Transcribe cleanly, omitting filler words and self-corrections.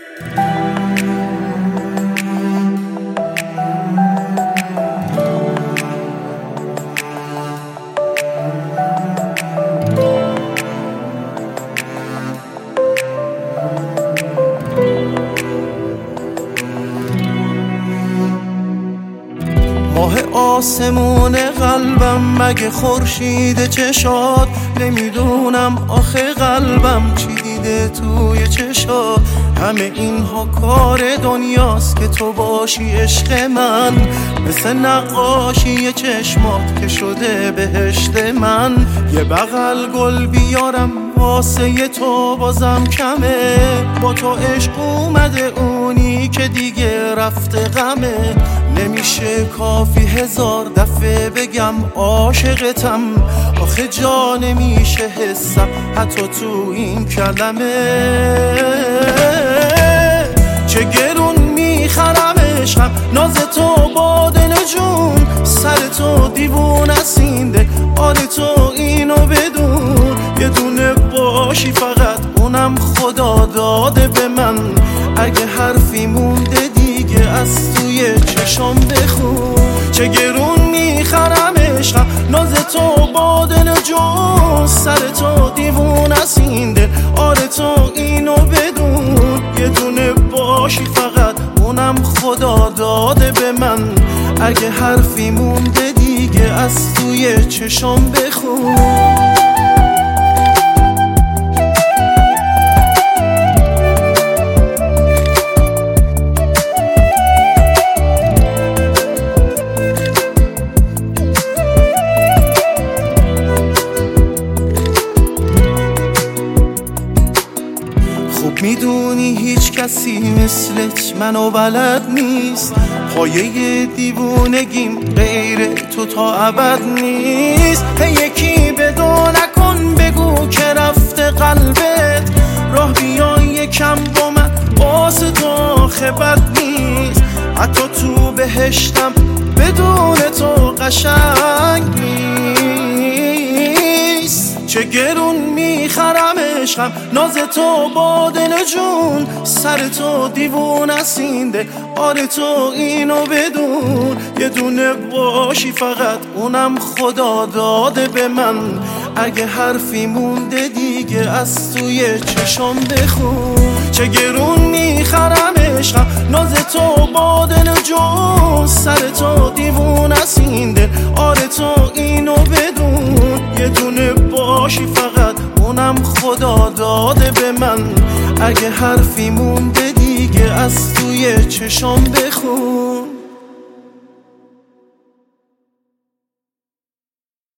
ماه آسمون قلبم مگه خورشید چشات؟ نمیدونم آخه قلبم چی دیده توی چشات. همه اینها کار دنیاست که تو باشی عشق من، مثل نقاشی چشمات که شده بهشت من. یه بغل گل بیارم واسه تو بازم کمه، با تو عشق اومده اونی که دیگه رفته غمه. نمیشه کافی هزار دفعه بگم عاشقتم، آخه جا نمیشه حسم حتی تو این کلمه. چه گرون میخرم عشقم، ناز تو با دل جون، سر تو دیوونه سینده، آره تو اینو بدون. یه دونه باشی فقط اونم خدا داده به من، اگه حرفی مونده دیگه از توی چشم بخون. چه گرون میخرم عشقم، ناز تو با دل جون، سر تو دیوونه سینده، آره تو اینو بدون. یه دونه باشی فقط اونم خدا داده به من، اگه حرفی مونده دیگه از توی چشم بخون. خوب میدونی هیچ کسی مثلت منو بلد نیست، پایه دیوونگیم غیر تو تا ابد نیست. یکی بدو نکن بگو که رفته قلبت، راه بیا یکم با من واسه تو آخه بد نیست. حتی تو بهشتم بدون تو قشنگ نیست. چه گرون میخرم عشقم، ناز تو با دل جون، سر تو دیوونه سینده، آره تو اینو بدون. یه دونه باشی فقط اونم خدا داده به من، اگه حرفی مونده دیگه از توی چشم بخون. چه گرون میخرم عشقم، ناز تو با دل جون، سر تو دیوونه سینده، آره تو اینو بدون. یه دونه باشی فقط اونم خدا داده به من، اگه حرفی مونده دیگه از توی چشم بخون.